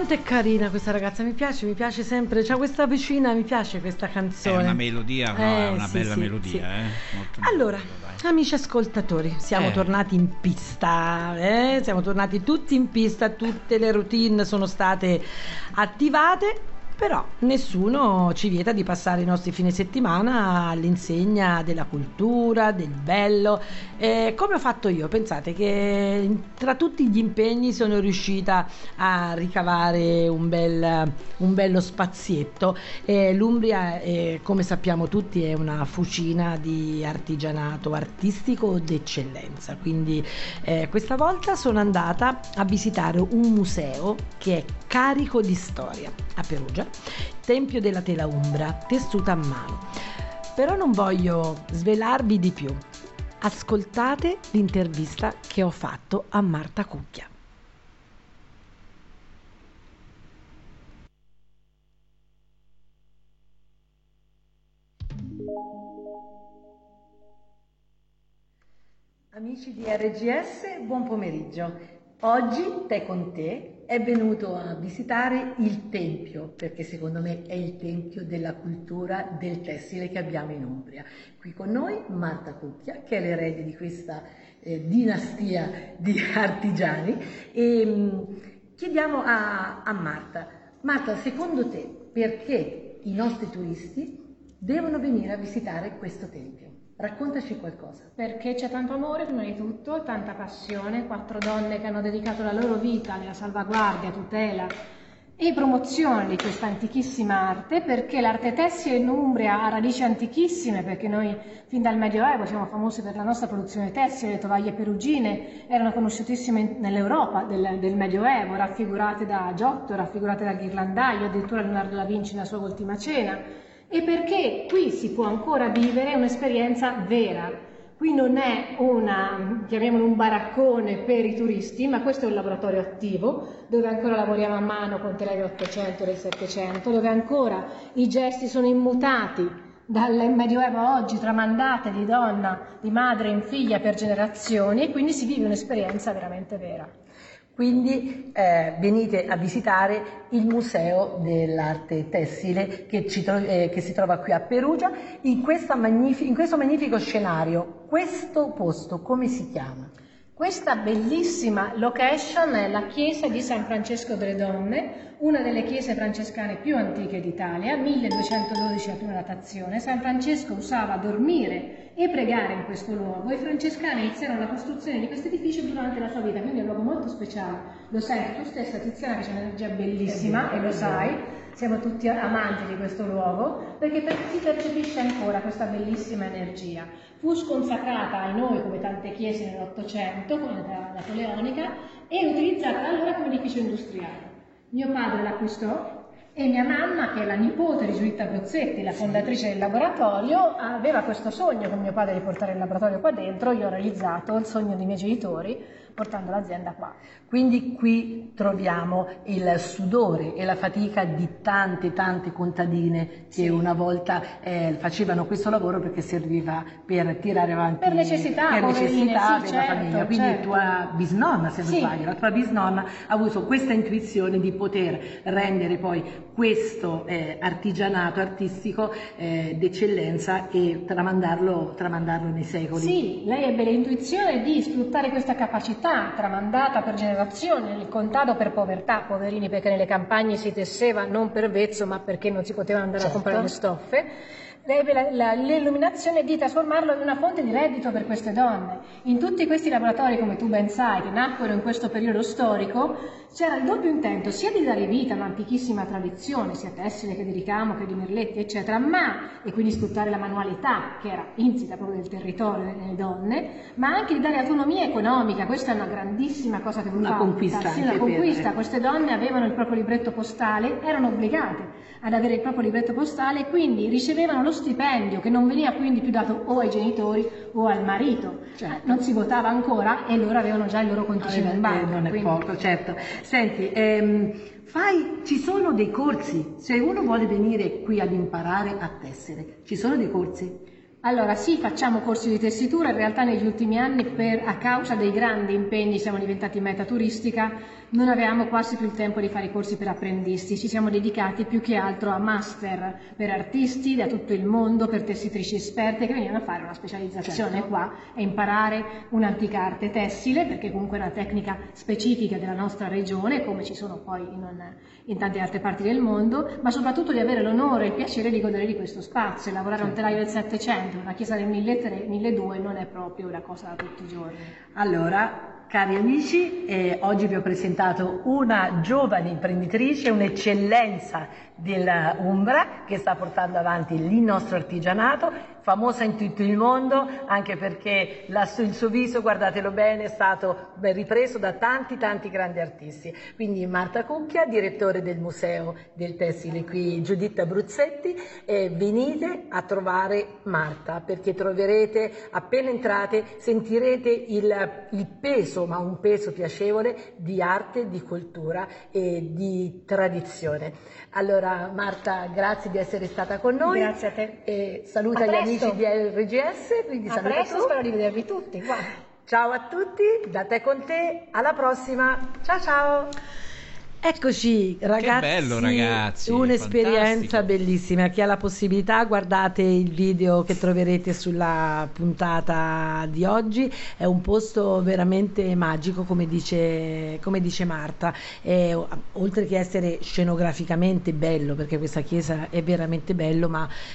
quanto è carina questa ragazza, mi piace sempre, c'ha questa vicina, mi piace questa canzone. È una melodia, no? È una bella melodia. Sì. Molto allora, bello, amici ascoltatori, siamo tornati in pista, siamo tornati tutti in pista, tutte le routine sono state attivate. Però nessuno ci vieta di passare i nostri fine settimana all'insegna della cultura, del bello, come ho fatto io. Pensate che tra tutti gli impegni sono riuscita a ricavare un bello spazietto. L'Umbria, come sappiamo tutti, è una fucina di artigianato artistico d'eccellenza, quindi questa volta sono andata a visitare un museo che è carico di storia a Perugia, Tempio della Tela Umbra, tessuta a mano. Però non voglio svelarvi di più. Ascoltate l'intervista che ho fatto a Marta Cucchia. Amici di RGS, buon pomeriggio. Oggi Te con Te è venuto a visitare il Tempio, perché secondo me è il Tempio della cultura del tessile che abbiamo in Umbria. Qui con noi Marta Cucchia, che è l'erede di questa dinastia di artigiani, e chiediamo a Marta, secondo te perché i nostri turisti devono venire a visitare questo Tempio? Raccontaci qualcosa. Perché c'è tanto amore prima di tutto, tanta passione, 4 donne che hanno dedicato la loro vita alla salvaguardia, tutela e promozione di questa antichissima arte, perché l'arte tessile in Umbria ha radici antichissime, perché noi fin dal Medioevo siamo famosi per la nostra produzione tessile, le tovaglie perugine erano conosciutissime nell'Europa del Medioevo, raffigurate da Giotto, raffigurate da Ghirlandaio, addirittura Leonardo da Vinci nella sua Ultima Cena. E perché qui si può ancora vivere un'esperienza vera. Qui non è chiamiamolo un baraccone per i turisti, ma questo è un laboratorio attivo, dove ancora lavoriamo a mano con tele dell'800 e del 700, dove ancora i gesti sono immutati dal Medioevo a oggi, tramandate di donna, di madre in figlia per generazioni, e quindi si vive un'esperienza veramente vera. Quindi venite a visitare il Museo dell'Arte Tessile che si trova qui a Perugia, in questo magnifico scenario. Questo posto come si chiama? Questa bellissima location è la chiesa di San Francesco delle Donne, una delle chiese francescane più antiche d'Italia, 1212 la prima datazione. San Francesco usava dormire e pregare in questo luogo, e i francescani iniziarono la costruzione di questo edificio durante la sua vita, quindi è un luogo molto speciale. Lo senti tu stessa, Tiziana, che c'è un'energia bellissima, e lo sai, siamo tutti amanti di questo luogo, perché si percepisce ancora questa bellissima energia. Fu sconsacrata ai noi, come tante chiese nell'Ottocento, come la Napoleonica, e utilizzata da allora come edificio industriale. Mio padre l'acquistò, e mia mamma, che è la nipote di Giuditta Gozzetti, la fondatrice del laboratorio, aveva questo sogno con mio padre di portare il laboratorio qua dentro. Io ho realizzato il sogno dei miei genitori portando l'azienda qua. Quindi qui troviamo il sudore e la fatica di tante contadine che una volta facevano questo lavoro perché serviva per tirare avanti per necessità della certo, famiglia. Quindi tua bisnonna, se non sbaglio, la tua bisnonna ha avuto questa intuizione di poter rendere poi questo artigianato artistico d'eccellenza e tramandarlo nei secoli. Sì, lei ebbe l'intuizione di sfruttare questa capacità tramandata per generazioni nel contado per povertà, poverini, perché nelle campagne si tesseva non per vezzo ma perché non si potevano andare a comprare le stoffe. Lei ebbe l'illuminazione di trasformarlo in una fonte di reddito per queste donne. In tutti questi laboratori, come tu ben sai, che nacquero in questo periodo storico, c'era il doppio intento sia di dare vita a un'antichissima tradizione, sia tessile che di ricamo, che di merletti, eccetera, e quindi sfruttare la manualità che era insita proprio del territorio nelle donne, ma anche di dare autonomia economica. Questa è una grandissima cosa che una conquista. Sì, una conquista. Queste donne avevano il proprio libretto postale, erano obbligate ad avere il proprio libretto postale, e quindi ricevevano lo stipendio, che non veniva quindi più dato o ai genitori o al marito. Certo. Non si votava ancora e loro avevano già il loro conticino in banca. Non è poco, certo. Senti, ci sono dei corsi, se uno vuole venire qui ad imparare a tessere, ci sono dei corsi? Allora sì, facciamo corsi di tessitura. In realtà negli ultimi anni, a causa dei grandi impegni, siamo diventati meta turistica, non avevamo quasi più il tempo di fare i corsi per apprendisti, ci siamo dedicati più che altro a master per artisti da tutto il mondo, per tessitrici esperte che venivano a fare una specializzazione qua e imparare un'antica arte tessile, perché comunque è una tecnica specifica della nostra regione, come ci sono poi in tante altre parti del mondo, ma soprattutto di avere l'onore e il piacere di godere di questo spazio. Lavorare a un telaio del Settecento, una chiesa del 1200 non è proprio una cosa da tutti i giorni. Allora, cari amici, oggi vi ho presentato una giovane imprenditrice, un'eccellenza della Umbra che sta portando avanti il nostro artigianato, famosa in tutto il mondo, anche perché il suo viso, guardatelo bene, è stato ripreso da tanti grandi artisti. Quindi Marta Cucchia, direttore del Museo del Tessile qui, Giuditta Bruzzetti, venite a trovare Marta, perché troverete, appena entrate, sentirete il peso, ma un peso piacevole, di arte, di cultura e di tradizione. Allora Marta, grazie di essere stata con noi. Grazie a te. E saluta gli amici di RGS. Quindi a presto, spero di vedervi tutti qua. Ciao a tutti, da Te con Te, alla prossima. Ciao. Eccoci ragazzi, che bello ragazzi, un'esperienza fantastico. Bellissima. Chi ha la possibilità, guardate il video che troverete sulla puntata di oggi, è un posto veramente magico, come dice Marta, oltre che essere scenograficamente bello, perché questa chiesa è veramente bella,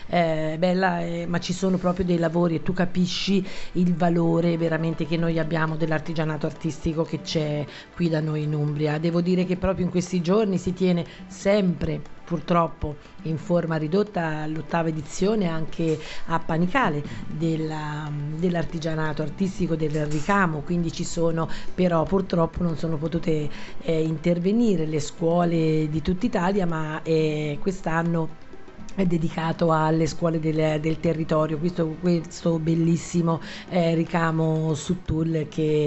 ma ci sono proprio dei lavori e tu capisci il valore veramente che noi abbiamo dell'artigianato artistico che c'è qui da noi in Umbria. Devo dire che proprio in questi giorni si tiene sempre, purtroppo in forma ridotta, l'8ª edizione anche a Panicale dell'artigianato artistico del ricamo, quindi ci sono, però purtroppo non sono potute intervenire le scuole di tutta Italia, ma quest'anno è dedicato alle scuole del territorio, questo bellissimo ricamo su Tulle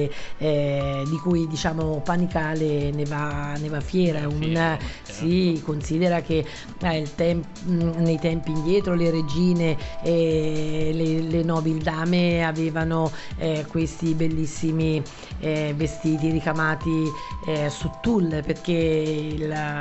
di cui diciamo Panicale ne va fiera. Sì, considera che nei tempi indietro le regine e le nobildame avevano questi bellissimi vestiti ricamati su Tulle, perché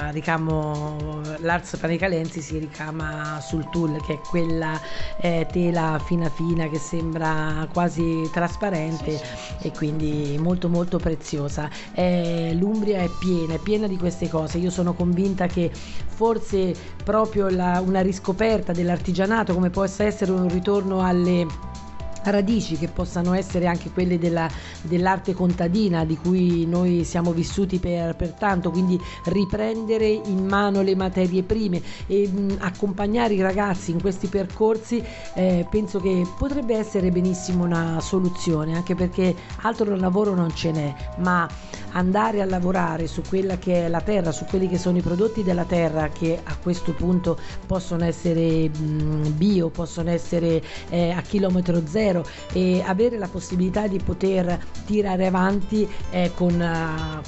l'Ars Panicalensi si ricama sul tulle, che è quella tela fina che sembra quasi trasparente, e quindi molto preziosa. L'Umbria è piena di queste cose. Io sono convinta che forse proprio una riscoperta dell'artigianato, come possa essere un ritorno alle radici, che possano essere anche quelle dell'arte contadina di cui noi siamo vissuti per tanto, quindi riprendere in mano le materie prime e accompagnare i ragazzi in questi percorsi, penso che potrebbe essere benissimo una soluzione, anche perché altro lavoro non ce n'è, ma andare a lavorare su quella che è la terra, su quelli che sono i prodotti della terra, che a questo punto possono essere bio, possono essere a chilometro zero, e avere la possibilità di poter tirare avanti con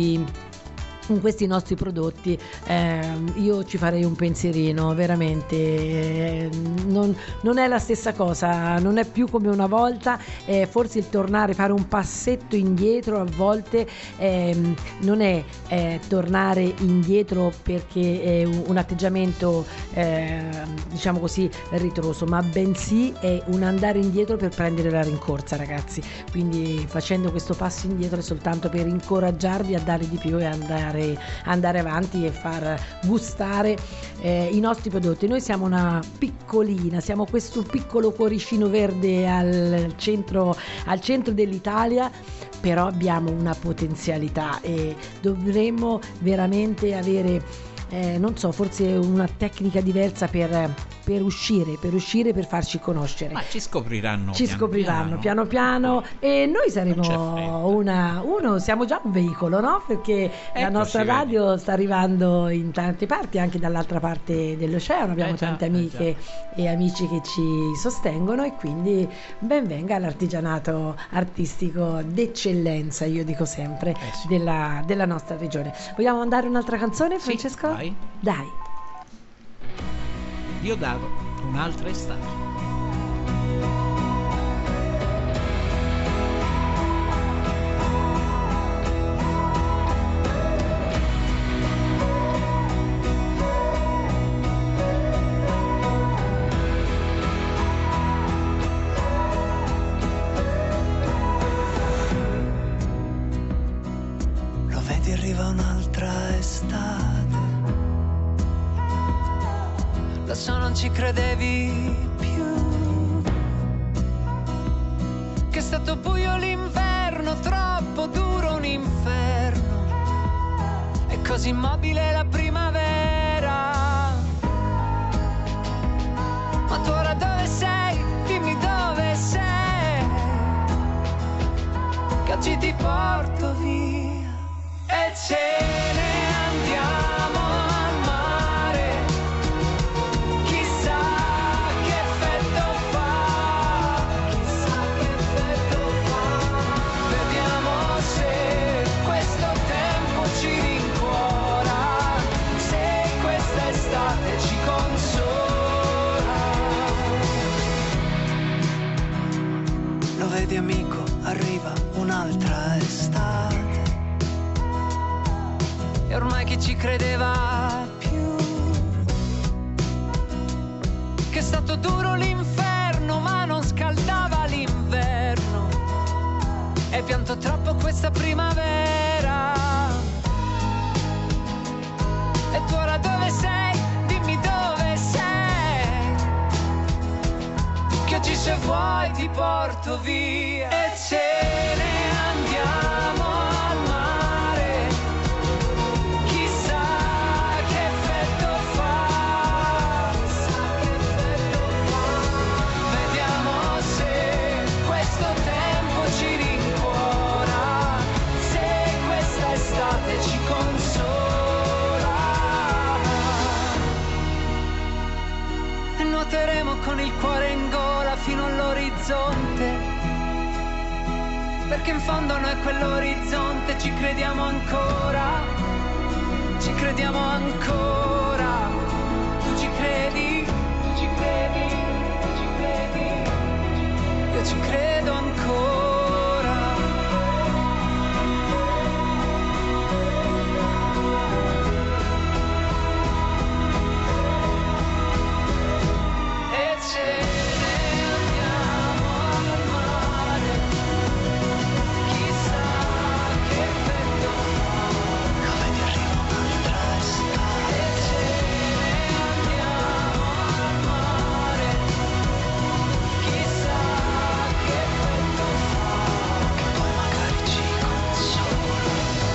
questi nostri prodotti, io ci farei un pensierino, veramente. Non è la stessa cosa, non è più come una volta, forse il tornare, fare un passetto indietro a volte non è tornare indietro perché è un atteggiamento diciamo così ritroso, ma bensì è un andare indietro per prendere la rincorsa, ragazzi. Quindi facendo questo passo indietro è soltanto per incoraggiarvi a dare di più e andare avanti e far gustare i nostri prodotti. Noi siamo siamo questo piccolo cuoricino verde al centro dell'Italia, però abbiamo una potenzialità e dovremmo veramente avere non so, forse una tecnica diversa per uscire, per farci conoscere. Ma ci scopriranno piano piano e noi saremo siamo già un veicolo, no? Perché la nostra radio sta arrivando in tante parti, anche dall'altra parte dell'oceano, abbiamo tante amiche e amici che ci sostengono, e quindi ben venga l'artigianato artistico d'eccellenza, io dico sempre, della nostra regione. Vogliamo mandare un'altra canzone, Francesco? Sì, dai. Io davo un'altra estate. lo so non ci credevi più, che è stato buio l'inverno, troppo duro un inferno, è così immobile la primavera. Ma tu ora dove sei? Dimmi dove sei, che oggi ti porto via e ce ne andiamo al mare. Chissà che effetto fa, chissà che effetto fa. Vediamo se questo tempo ci rincuora, se questa estate ci consola. Lo vedi amico, arriva un'altra estate e ormai chi ci credeva più, che è stato duro l'inferno ma non scaldava l'inverno, e pianto troppo questa primavera. E tu ora dove sei? Dimmi dove sei, che oggi se vuoi ti porto via e ce ne andiamo al mare. Chissà che effetto fa, chissà che effetto fa. Vediamo se questo tempo ci rincuora, se questa estate ci consola. E nuoteremo con il cuore in gola fino all'orizzonte, perché in fondo noi quell'orizzonte ci crediamo ancora, ci crediamo ancora. Tu ci credi, tu ci credi, tu ci credi, io ci credo ancora. E ce ne andiamo al mare. Chissà che effetto fa, come ti arriva un'altra estate. E ce ne andiamo al mare. Chissà che effetto fa, che poi magari ci consola.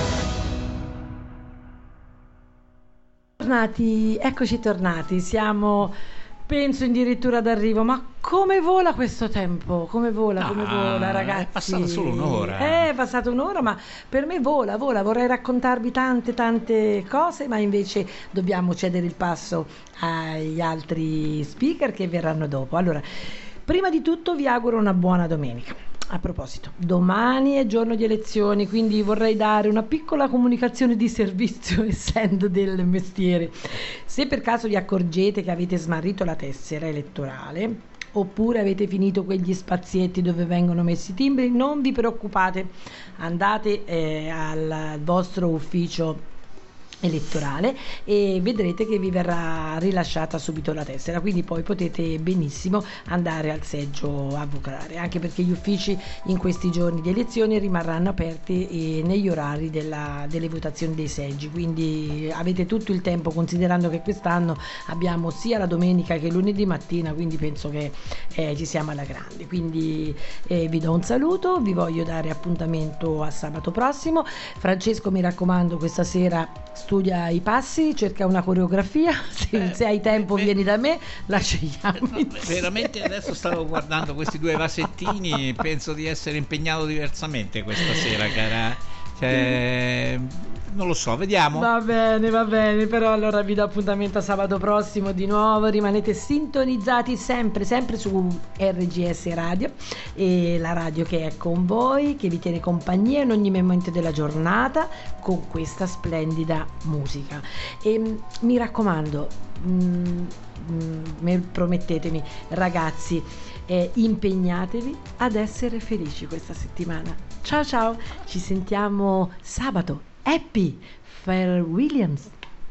Eccoci tornati, siamo penso addirittura d'arrivo, ma come vola questo tempo, come vola ragazzi. È passata solo un'ora. È passata un'ora, ma per me vola, vorrei raccontarvi tante cose, ma invece dobbiamo cedere il passo agli altri speaker che verranno dopo. Allora, prima di tutto vi auguro una buona domenica. A proposito, domani è giorno di elezioni, quindi vorrei dare una piccola comunicazione di servizio, essendo del mestiere. Se per caso vi accorgete che avete smarrito la tessera elettorale, oppure avete finito quegli spazietti dove vengono messi i timbri, non vi preoccupate, andate al vostro ufficio elettorale e vedrete che vi verrà rilasciata subito la tessera, quindi poi potete benissimo andare al seggio a votare, anche perché gli uffici in questi giorni di elezioni rimarranno aperti negli orari delle votazioni dei seggi, quindi avete tutto il tempo, considerando che quest'anno abbiamo sia la domenica che lunedì mattina, quindi penso che ci siamo alla grande. Quindi vi do un saluto, vi voglio dare appuntamento a sabato prossimo. Francesco, mi raccomando, questa sera studia i passi, cerca una coreografia, se hai tempo vieni da me, la scegliamo. Veramente adesso stavo guardando questi due vasettini e penso di essere impegnato diversamente questa sera, cara. Non lo so, vediamo. Va bene, però allora vi do appuntamento a sabato prossimo di nuovo. Rimanete sintonizzati sempre su RGS Radio, e la radio che è con voi, che vi tiene compagnia in ogni momento della giornata con questa splendida musica. E mi raccomando, promettetemi ragazzi, impegnatevi ad essere felici questa settimana. Ciao, ci sentiamo sabato. Happy Pharrell Williams.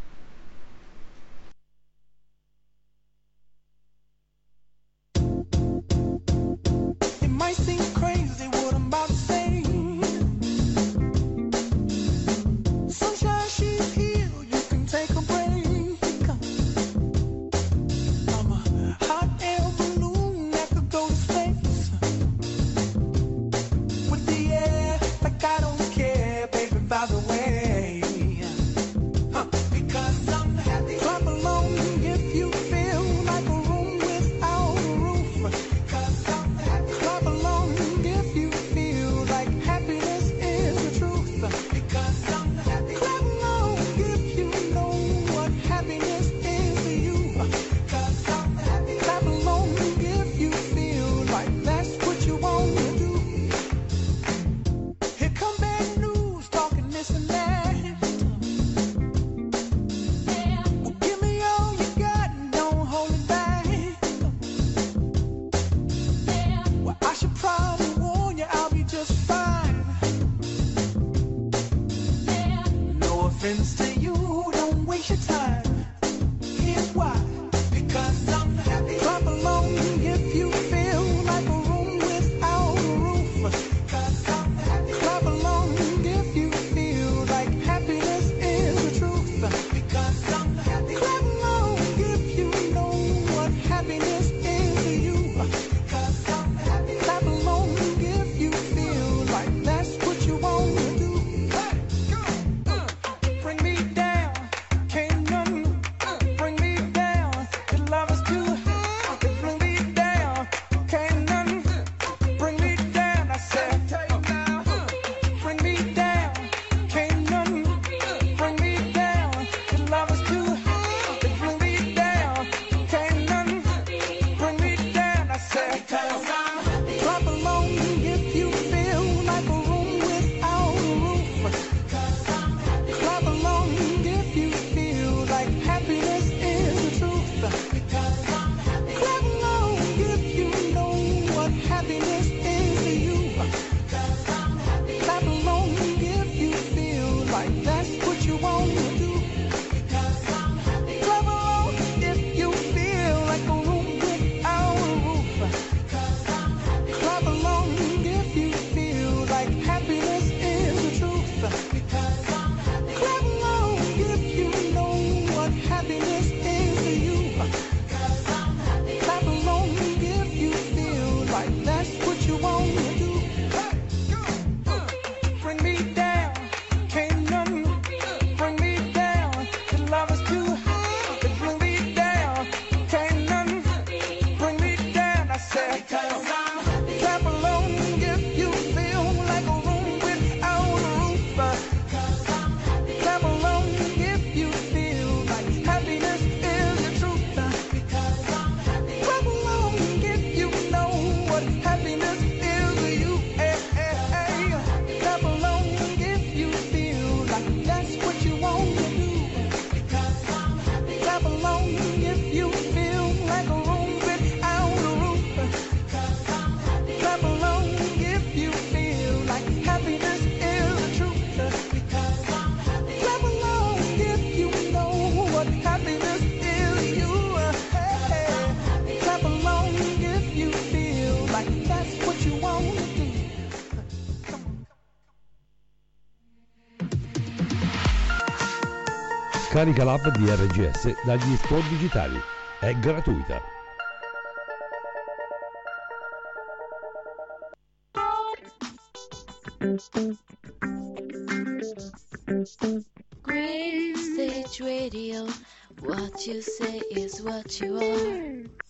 It might seem crazy what I'm about to say. Sunshine, she's here, you can take a break. Scarica l'app di RGS dagli store digitali. È gratuita. Green Stage Radio, what you say is what you are.